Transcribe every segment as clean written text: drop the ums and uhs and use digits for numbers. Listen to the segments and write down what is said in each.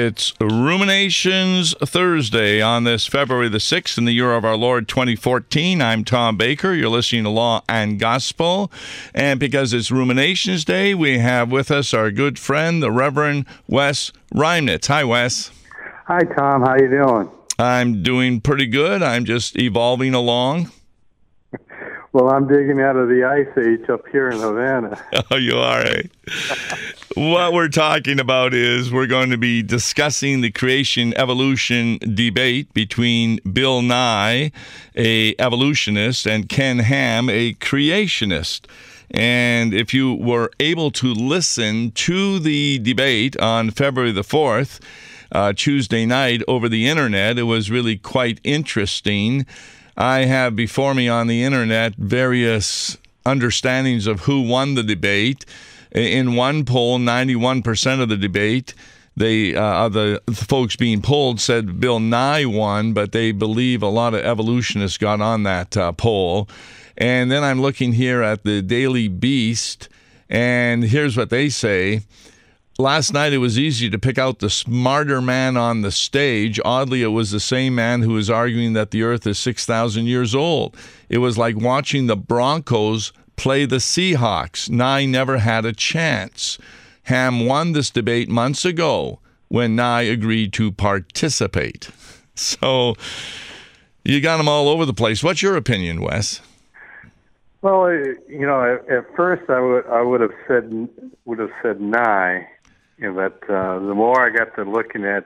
It's Ruminations Thursday on this February the 6th in the year of our Lord 2014. I'm Tom Baker. You're listening to Law and Gospel. And because it's Ruminations Day, we have with us our good friend, the Reverend Wes Reimnitz. Hi, Wes. Hi, Tom. How you doing? I'm doing pretty good. I'm just evolving along. Well, I'm digging out of the ice age up here in Havana. Oh, you are, eh? What we're talking about is we're going to be discussing the creation-evolution debate between Bill Nye, a evolutionist, and Ken Ham, a creationist. And if you were able to listen to the debate on February the 4th, Tuesday night over the internet, it was really quite interesting. I have before me on the internet various understandings of who won the debate. In one poll, 91% of the debate, the folks being polled said Bill Nye won, but they believe a lot of evolutionists got on that poll. And then I'm looking here at the Daily Beast, and here's what they say. Last night, it was easy to pick out the smarter man on the stage. Oddly, it was the same man who was arguing that the Earth is 6,000 years old. It was like watching the Broncos play the Seahawks. Nye never had a chance. Ham won this debate months ago when Nye agreed to participate. So you got them all over the place. What's your opinion, Wes? Well, at first I would have said Nye. But the more I got to looking at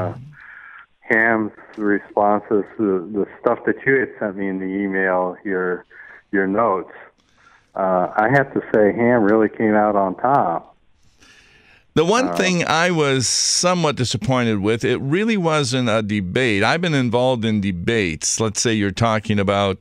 Ham's responses, the stuff that you had sent me in the email, your notes, I have to say Ham really came out on top. The one thing I was somewhat disappointed with, it really wasn't a debate. I've been involved in debates. Let's say you're talking about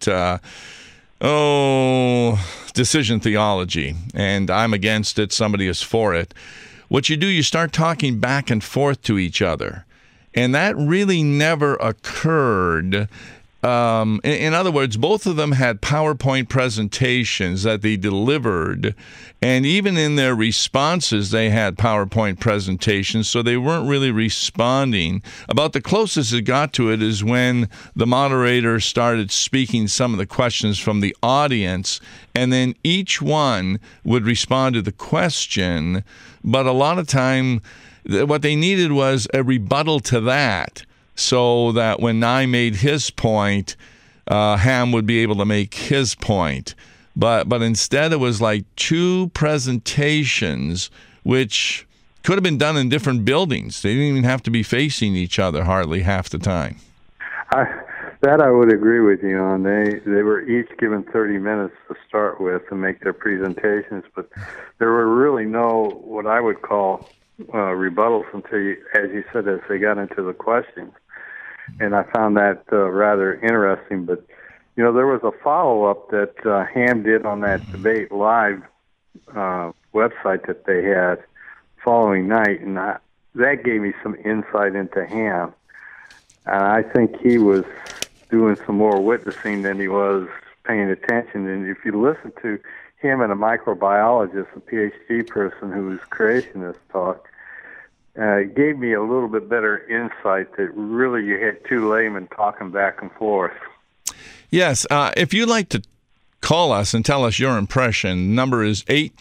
decision theology, and I'm against it, somebody is for it. What you do, you start talking back and forth to each other. And that really never occurred. In other words, both of them had PowerPoint presentations that they delivered. And even in their responses, they had PowerPoint presentations, so they weren't really responding. About the closest it got to it is when the moderator started speaking some of the questions from the audience, and then each one would respond to the question. But a lot of time, what they needed was a rebuttal to that, so that when Nye made his point, Ham would be able to make his point. But instead, it was like two presentations, which could have been done in different buildings. They didn't even have to be facing each other hardly half the time. That I would agree with you on. They were each given 30 minutes to start with and make their presentations, but there were really no, what I would call, rebuttals until, as you said, as they got into the questions. And I found that rather interesting. But, there was a follow-up that Ham did on that debate live website that they had following night, and that gave me some insight into Ham. And I think he was doing some more witnessing than he was paying attention. And if you listen to him and a microbiologist, a PhD person who's creationist talk, it gave me a little bit better insight that really you had two laymen talking back and forth. Yes, if you'd like to call us and tell us your impression, number is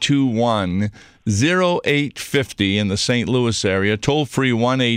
821-0850 in the St. Louis area, toll-free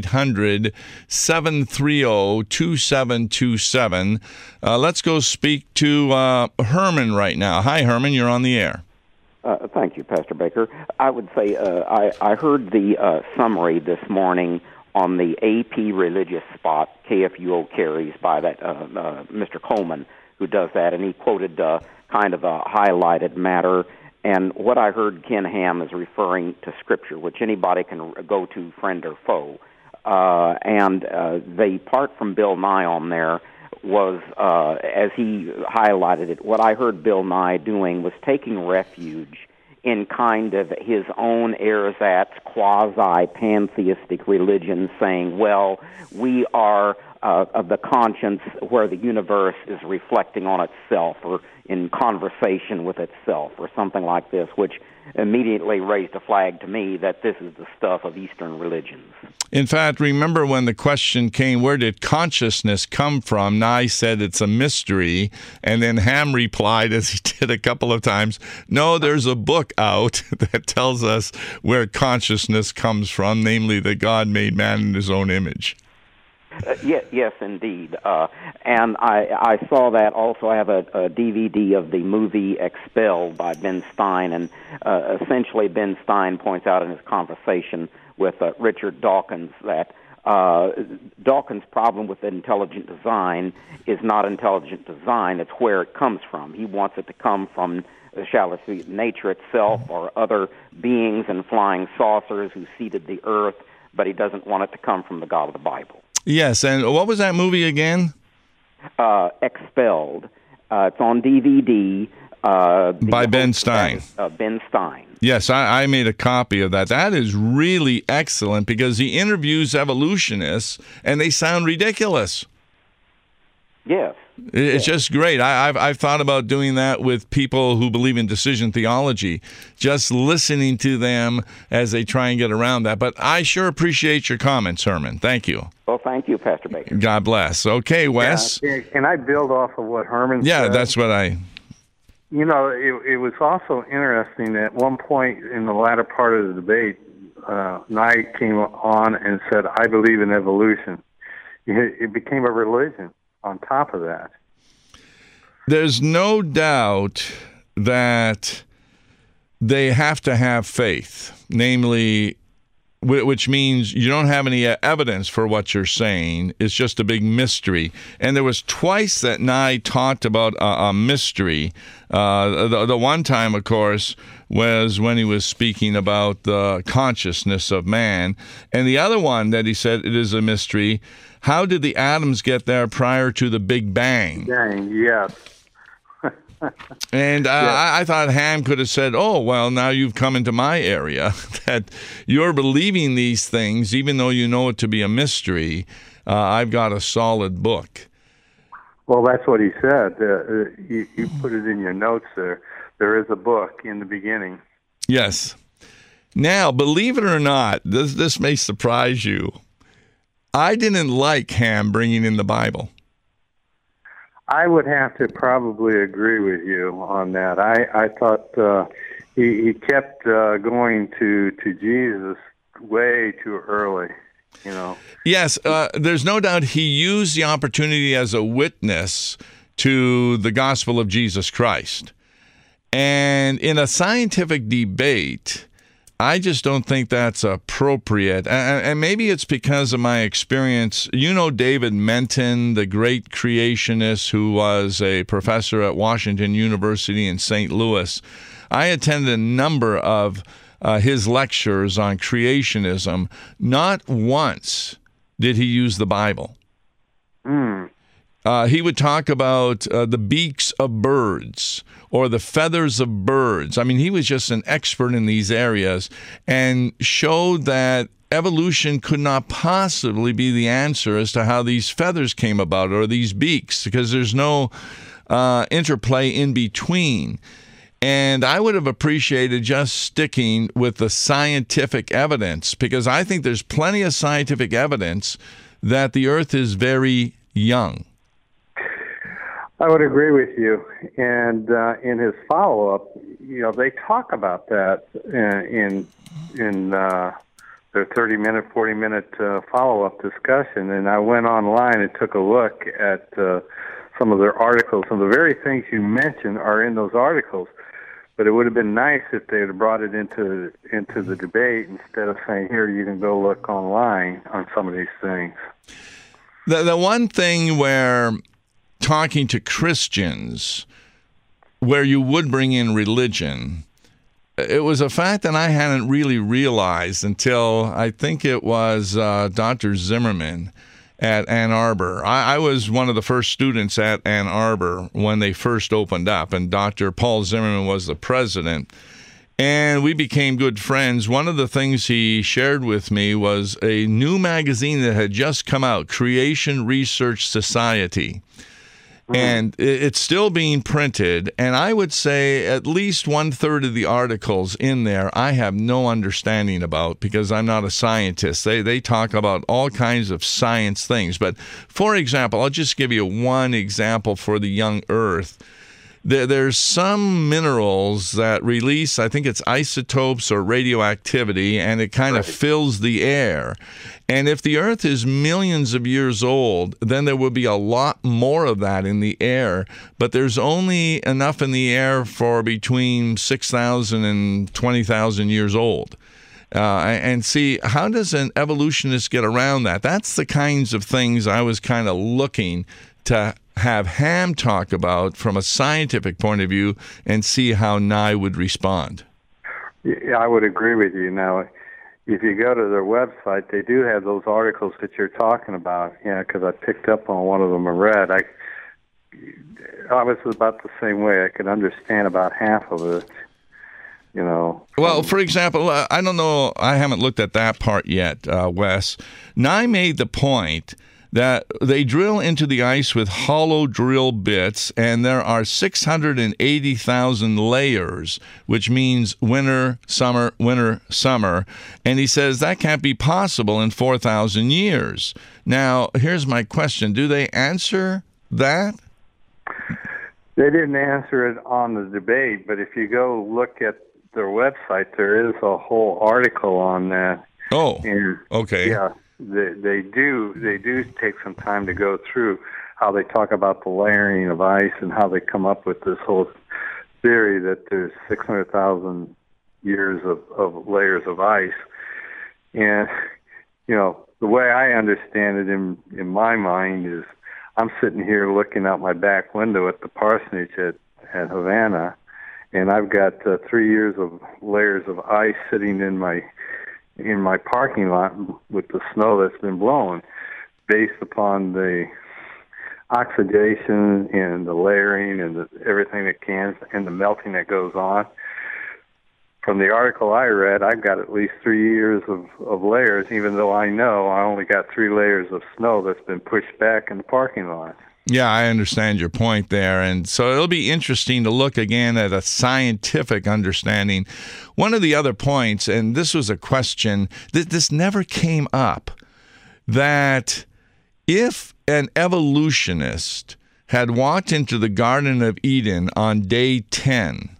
1-800-730-2727. Let's go speak to Herman right now. Hi, Herman, you're on the air. Thank you, Pastor Baker. I would say I heard the summary this morning on the AP religious spot KFUO carries by that Mr. Coleman, who does that, and he quoted kind of a highlighted matter. And what I heard Ken Ham is referring to Scripture, which anybody can go to, friend or foe. And the part from Bill Nye on there was, as he highlighted it, what I heard Bill Nye doing was taking refuge in kind of his own ersatz quasi-pantheistic religion, saying, well, we are of the conscience, where the universe is reflecting on itself or in conversation with itself or something like this, which immediately raised a flag to me that this is the stuff of Eastern religions. In fact, remember when the question came, where did consciousness come from? Nye said it's a mystery, and then Ham replied, as he did a couple of times, no, there's a book out that tells us where consciousness comes from, namely that God made man in his own image. Yes, indeed. And I saw that also. I have a DVD of the movie Expelled by Ben Stein, and essentially Ben Stein points out in his conversation with Richard Dawkins that Dawkins' problem with intelligent design is not intelligent design, it's where it comes from. He wants it to come from, shall I say, nature itself or other beings and flying saucers who seeded the earth, but he doesn't want it to come from the God of the Bible. Yes, and what was that movie again? Expelled. It's on DVD. By Ben Stein. Ben Stein. Yes, I made a copy of that. That is really excellent because he interviews evolutionists, and they sound ridiculous. Yes. It's just great. I've thought about doing that with people who believe in decision theology, just listening to them as they try and get around that. But I sure appreciate your comments, Herman. Thank you. Well, thank you, Pastor Baker. God bless. Okay, Wes. Yeah, can I build off of what Herman said? Yeah, that's what I... You know, it was also interesting that at one point in the latter part of the debate, Knight came on and said, I believe in evolution. It became a religion on top of that. There's no doubt that they have to have faith, namely, which means you don't have any evidence for what you're saying. It's just a big mystery. And there was twice that Nye talked about a mystery. The one time, of course, was when he was speaking about the consciousness of man. And the other one that he said it is a mystery. How did the atoms get there prior to the Big Bang? Yes. And I thought Ham could have said, oh, well, now you've come into my area, that you're believing these things, even though you know it to be a mystery. I've got a solid book. Well, that's what he said. You put it in your notes there. There is a book in the beginning. Yes. Now, believe it or not, this may surprise you. I didn't like Ham bringing in the Bible. I would have to probably agree with you on that. I thought he kept going to Jesus way too early, you know. Yes, there's no doubt he used the opportunity as a witness to the gospel of Jesus Christ. And in a scientific debate, I just don't think that's appropriate. And maybe it's because of my experience. You know David Menton, the great creationist who was a professor at Washington University in St. Louis. I attended a number of his lectures on creationism. Not once did he use the Bible. He would talk about the beaks of birds or the feathers of birds. I mean, he was just an expert in these areas and showed that evolution could not possibly be the answer as to how these feathers came about or these beaks, because there's no interplay in between. And I would have appreciated just sticking with the scientific evidence, because I think there's plenty of scientific evidence that the Earth is very young. I would agree with you. And in his follow-up, you know, they talk about that in their 30-minute, 40-minute follow-up discussion. And I went online and took a look at some of their articles. Some of the very things you mentioned are in those articles. But it would have been nice if they had brought it into the debate instead of saying, here, you can go look online on some of these things. The one thing where talking to Christians, where you would bring in religion, it was a fact that I hadn't really realized until I think it was Dr. Zimmerman at Ann Arbor. I was one of the first students at Ann Arbor when they first opened up, and Dr. Paul Zimmerman was the president. And we became good friends. One of the things he shared with me was a new magazine that had just come out, Creation Research Society. And it's still being printed, and I would say at least 1/3 of the articles in there I have no understanding about because I'm not a scientist. They talk about all kinds of science things. But, for example, I'll just give you one example for the young Earth. There's some minerals that release, I think it's isotopes or radioactivity, and it kind of fills the air. And if the Earth is millions of years old, then there will be a lot more of that in the air. But there's only enough in the air for between 6,000 and 20,000 years old. And see, how does an evolutionist get around that? That's the kinds of things I was kind of looking to have Ham talk about from a scientific point of view and see how Nye would respond. Yeah, I would agree with you. Now, if you go to their website, they do have those articles that you're talking about. Yeah, because I picked up on one of them and read. I was about the same way. I could understand about half of it. You know. Well, for example, I don't know. I haven't looked at that part yet, Wes. Nye made the point that they drill into the ice with hollow drill bits, and there are 680,000 layers, which means winter, summer, winter, summer. And he says that can't be possible in 4,000 years. Now, here's my question. Do they answer that? They didn't answer it on the debate, but if you go look at their website, there is a whole article on that. Oh, and, okay. Yeah. They do take some time to go through how they talk about the layering of ice and how they come up with this whole theory that there's 600,000 years of layers of ice. And, you know, the way I understand it in my mind is I'm sitting here looking out my back window at the parsonage at Havana, and I've got 3 years of layers of ice sitting in my parking lot with the snow that's been blown, based upon the oxidation and the layering and everything that can, and the melting that goes on. From the article I read, I've got at least 3 years of layers, even though I know I only got 3 layers of snow that's been pushed back in the parking lot. Yeah, I understand your point there. And so it'll be interesting to look again at a scientific understanding. One of the other points, and this was a question that this never came up, that if an evolutionist had walked into the Garden of Eden on day 10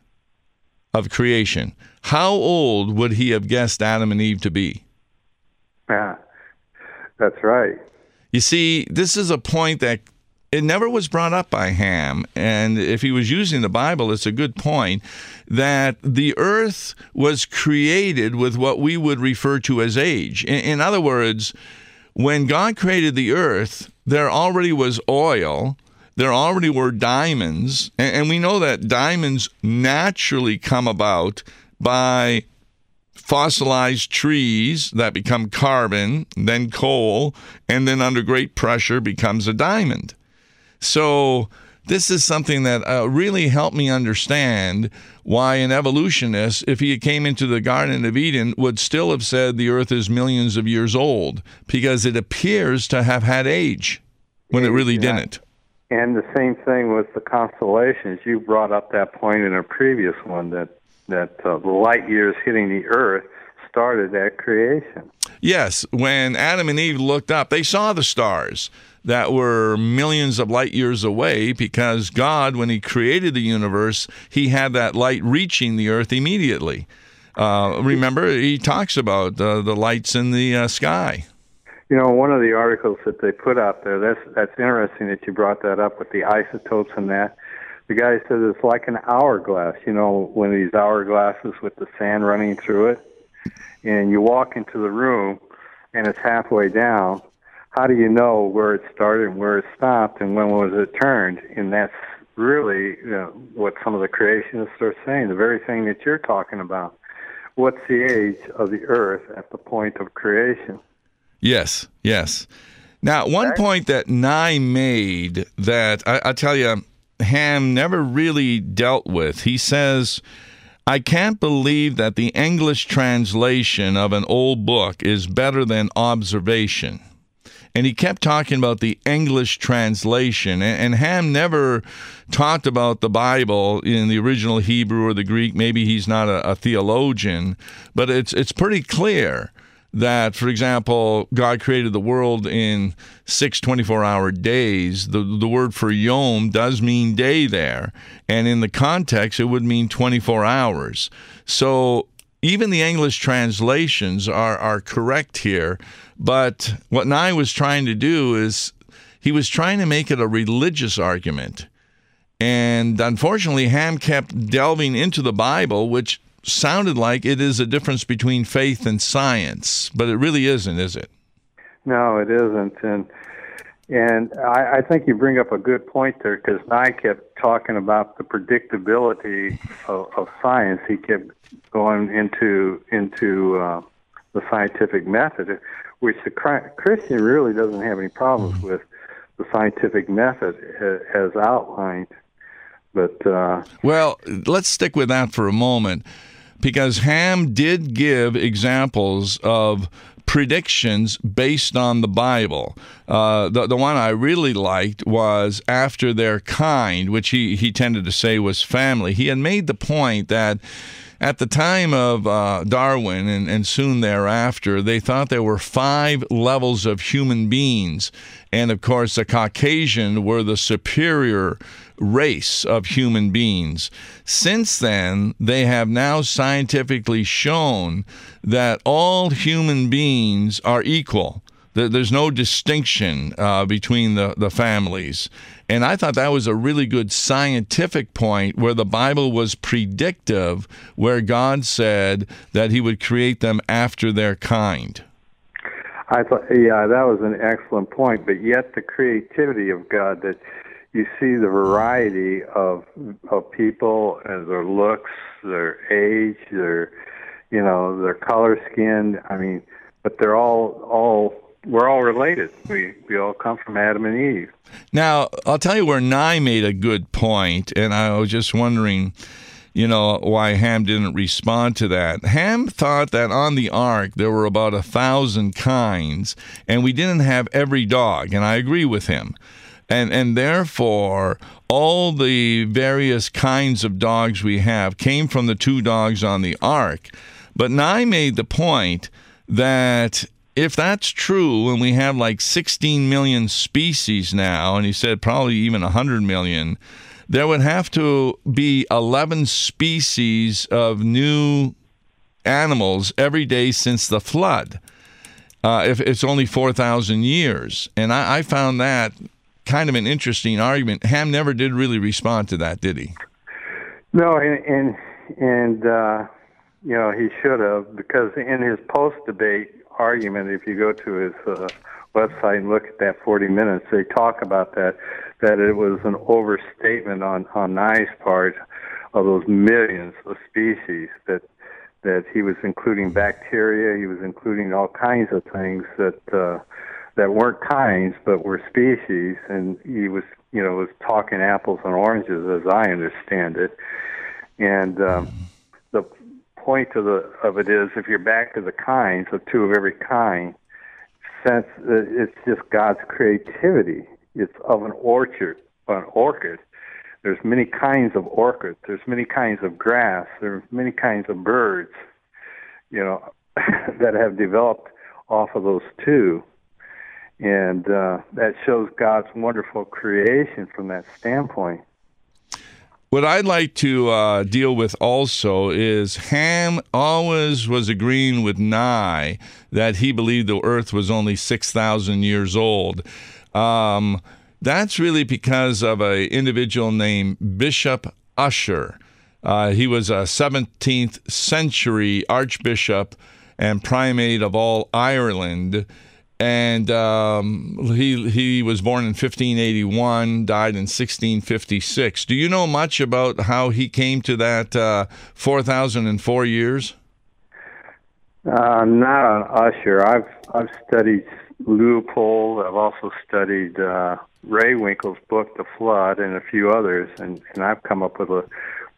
of creation, how old would he have guessed Adam and Eve to be? Yeah, that's right. You see, this is a point that it never was brought up by Ham, and if he was using the Bible, it's a good point, that the earth was created with what we would refer to as age. In other words, when God created the earth, there already was oil, there already were diamonds, and we know that diamonds naturally come about by fossilized trees that become carbon, then coal, and then under great pressure becomes a diamond. So this is something that really helped me understand why an evolutionist, if he came into the Garden of Eden, would still have said the earth is millions of years old, because it appears to have had age when it really didn't. And the same thing with the constellations. You brought up that point in a previous one, that the light years hitting the earth started at creation. Yes, when Adam and Eve looked up, they saw the stars that were millions of light years away, because God, when he created the universe, he had that light reaching the earth immediately. Remember, he talks about the lights in the sky. You know, one of the articles that they put out there, that's interesting that you brought that up with the isotopes and that. The guy says it's like an hourglass, you know, one of these hourglasses with the sand running through it. And you walk into the room and it's halfway down. How do you know where it started and where it stopped and when was it turned? And that's really what some of the creationists are saying, the very thing that you're talking about. What's the age of the earth at the point of creation? Yes, yes. Now, one point that Nye made that I tell you, Ham never really dealt with. He says, I can't believe that the English translation of an old book is better than observation. And he kept talking about the English translation. And Ham never talked about the Bible in the original Hebrew or the Greek. Maybe he's not a theologian, but it's pretty clear that, for example, God created the world in 6 24-hour days. The word for yom does mean day there. And in the context, it would mean 24 hours. So even the English translations are correct here. But what Nye was trying to do is he was trying to make it a religious argument. And unfortunately, Ham kept delving into the Bible, which sounded like it is a difference between faith and science. But it really isn't, is it? No, it isn't. And I think you bring up a good point there, because Nye kept talking about the predictability of science. He kept going into the scientific method, which the Christian really doesn't have any problems with the scientific method as outlined. But well, let's stick with that for a moment, because Ham did give examples of predictions based on the Bible. The one I really liked was after their kind, which he tended to say was family. He had made the point that at the time of Darwin and soon thereafter, they thought there were 5 levels of human beings. And, of course, the Caucasian were the superior race of human beings. Since then, they have now scientifically shown that all human beings are equal. There's no distinction between the families. And I thought that was a really good scientific point where the Bible was predictive, where God said that he would create them after their kind. I thought, yeah, that was an excellent point. But yet the creativity of God, that you see the variety of people and their looks, their age, their color, skin. I mean, but they're we're all related. We all come from Adam and Eve. Now, I'll tell you where Nye made a good point, and I was just wondering, why Ham didn't respond to that. Ham thought that on the ark there were about 1,000 kinds, and we didn't have every dog, and I agree with him. And therefore, all the various kinds of dogs we have came from the 2 dogs on the ark. But Nye made the point that if that's true, and we have like 16 million species now, and he said probably even 100 million, there would have to be 11 species of new animals every day since the flood, if it's only 4,000 years. And I found that kind of an interesting argument. Ham never did really respond to that, did he? No, and he should have, because in his post-debate argument, if you go to his website and look at that 40 minutes, they talk about that it was an overstatement on Nye's part of those millions of species, that he was including bacteria, he was including all kinds of things that weren't kinds but were species, and he was talking apples and oranges, as I understand it. And the point of it is, if you're back to the kinds of 2 of every kind, since it's just God's creativity. It's of an orchid. There's many kinds of orchids. There's many kinds of grass. There's many kinds of birds, that have developed off of those 2. And that shows God's wonderful creation from that standpoint. What I'd like to deal with also is Ham always was agreeing with Nye that he believed the earth was only 6,000 years old. That's really because of an individual named Bishop Ussher. He was a 17th century archbishop and primate of all Ireland. And he was born in 1581, died in 1656. Do you know much about how he came to that 4,004 years? Not on Ussher. I've studied Leopold. I've also studied Ray Winkle's book, The Flood, and a few others, and I've come up with a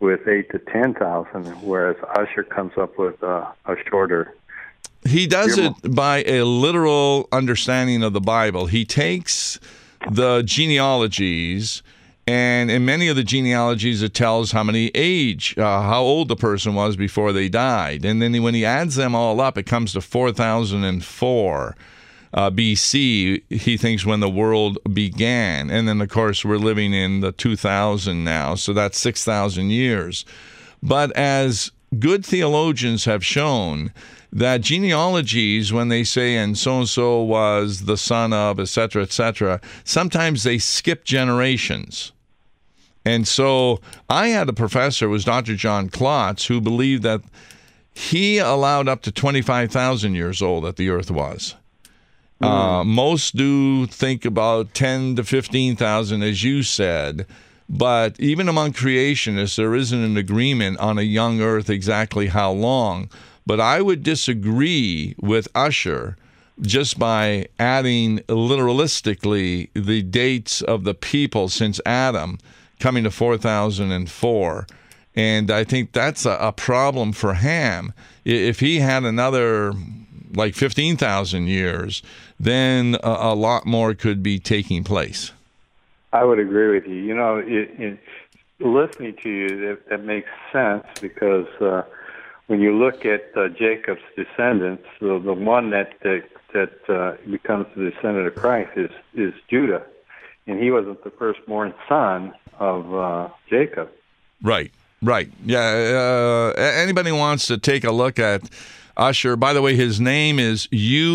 with 8 to 10,000, whereas Ussher comes up with a shorter. He does it by a literal understanding of the Bible. He takes the genealogies, and in many of the genealogies, it tells how how old the person was before they died. And then when he adds them all up, it comes to 4004 BC, he thinks, when the world began. And then, of course, we're living in the 2000 now, so that's 6,000 years. But as good theologians have shown, that genealogies, when they say, and so-and-so was the son of, etc., sometimes they skip generations. And so I had a professor, it was Dr. John Klotz, who believed that he allowed up to 25,000 years old that the earth was. Most do think about 10 to 15,000, as you said. But even among creationists, there isn't an agreement on a young earth exactly how long. But I would disagree with Ussher just by adding literalistically the dates of the people since Adam coming to 4004. And I think that's a problem for Ham. If he had another, like 15,000 years, then a lot more could be taking place. I would agree with you. You know, listening to you, that makes sense, because when you look at Jacob's descendants, the one that becomes the descendant of Christ is Judah, and he wasn't the firstborn son of Jacob. Right. Yeah. Anybody wants to take a look at Ussher? By the way, his name is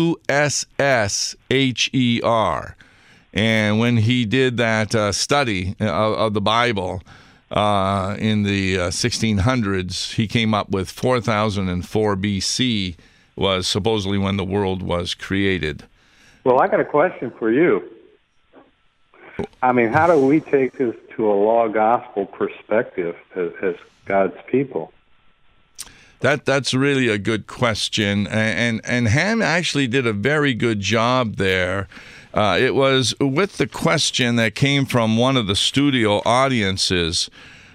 Ussher. And when he did that study of the Bible in the 1600s, he came up with 4004 BC was supposedly when the world was created. Well, I got a question for you. I mean, how do we take this to a law gospel perspective as God's people? That's really a good question, and Ham actually did a very good job there. It was with the question that came from one of the studio audiences.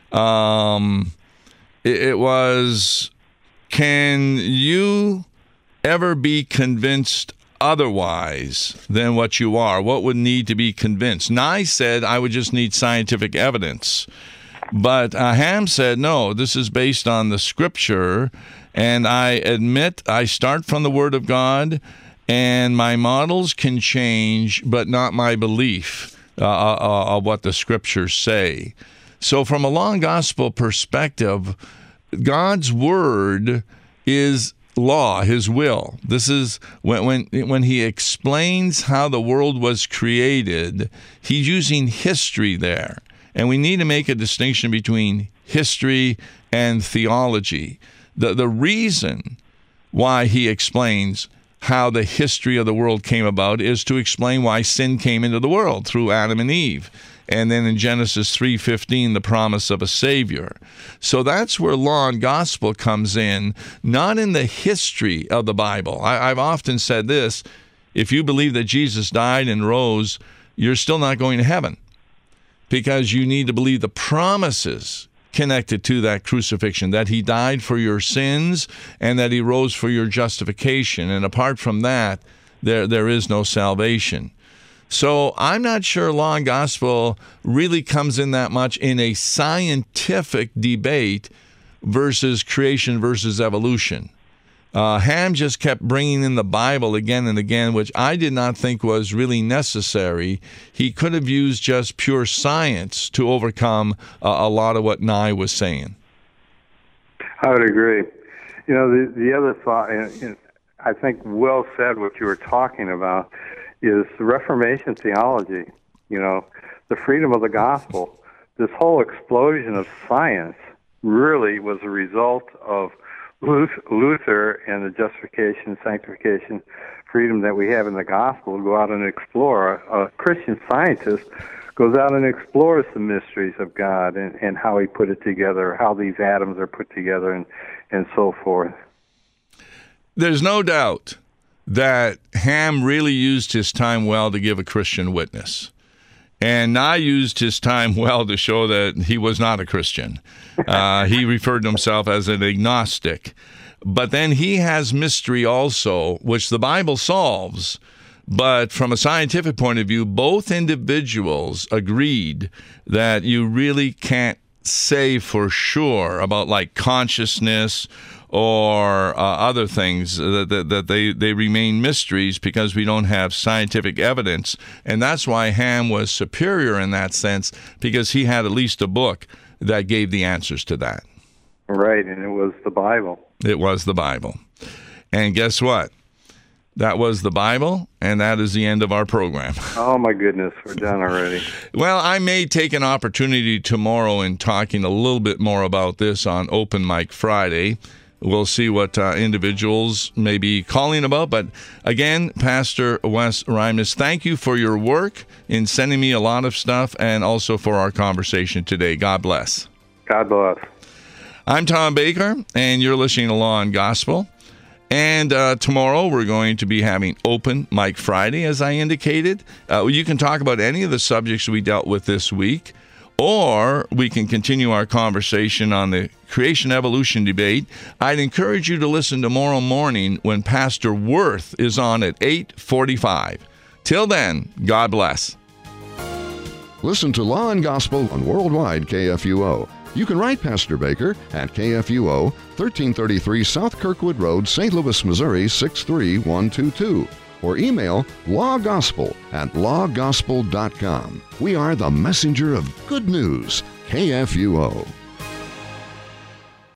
It was, can you ever be convinced otherwise than what you are? What would need to be convinced? Nye said, I would just need scientific evidence. But Ham said, no, this is based on the Scripture, and I admit I start from the Word of God, and my models can change, but not my belief of what the Scriptures say. So from a law and gospel perspective, God's Word is law, His will. This is when He explains how the world was created, He's using history there. And we need to make a distinction between history and theology. The reason why He explains how the history of the world came about is to explain why sin came into the world through Adam and Eve. And then in Genesis 3:15, the promise of a Savior. So that's where law and gospel comes in, not in the history of the Bible. I've often said this, if you believe that Jesus died and rose, you're still not going to heaven, because you need to believe the promises connected to that crucifixion, that He died for your sins and that He rose for your justification. And apart from that, there is no salvation. So I'm not sure law and gospel really comes in that much in a scientific debate versus creation versus evolution. Ham just kept bringing in the Bible again and again, which I did not think was really necessary. He could have used just pure science to overcome a lot of what Nye was saying. I would agree. You know, the other thought, I think well said what you were talking about, is Reformation theology, you know, the freedom of the gospel. This whole explosion of science really was a result of Luther and the justification, sanctification, freedom that we have in the gospel to go out and explore. A Christian scientist goes out and explores the mysteries of God and how He put it together, how these atoms are put together, and so forth. There's no doubt that Ham really used his time well to give a Christian witness. And Nye used his time well to show that he was not a Christian. He referred to himself as an agnostic. But then he has mystery also, which the Bible solves. But from a scientific point of view, both individuals agreed that you really can't say for sure about like consciousness or other things, that they remain mysteries because we don't have scientific evidence. And that's why Ham was superior in that sense, because he had at least a book that gave the answers to that. Right, and it was the Bible. It was the Bible. And guess what? That was the Bible, and that is the end of our program. Oh, my goodness, we're done already. Well, I may take an opportunity tomorrow in talking a little bit more about this on Open Mic Friday. We'll see what individuals may be calling about. But again, Pastor Wes Reimnitz, thank you for your work in sending me a lot of stuff and also for our conversation today. God bless. God bless. I'm Tom Baker, and you're listening to Law and Gospel. And tomorrow we're going to be having Open Mic Friday, as I indicated. You can talk about any of the subjects we dealt with this week, or we can continue our conversation on the creation-evolution debate. I'd encourage you to listen tomorrow morning when Pastor Worth is on at 8:45. Till then, God bless. Listen to Law and Gospel on Worldwide KFUO. You can write Pastor Baker at KFUO, 1333 South Kirkwood Road, St. Louis, Missouri, 63122. Or email lawgospel@lawgospel.com. We are the messenger of good news, KFUO.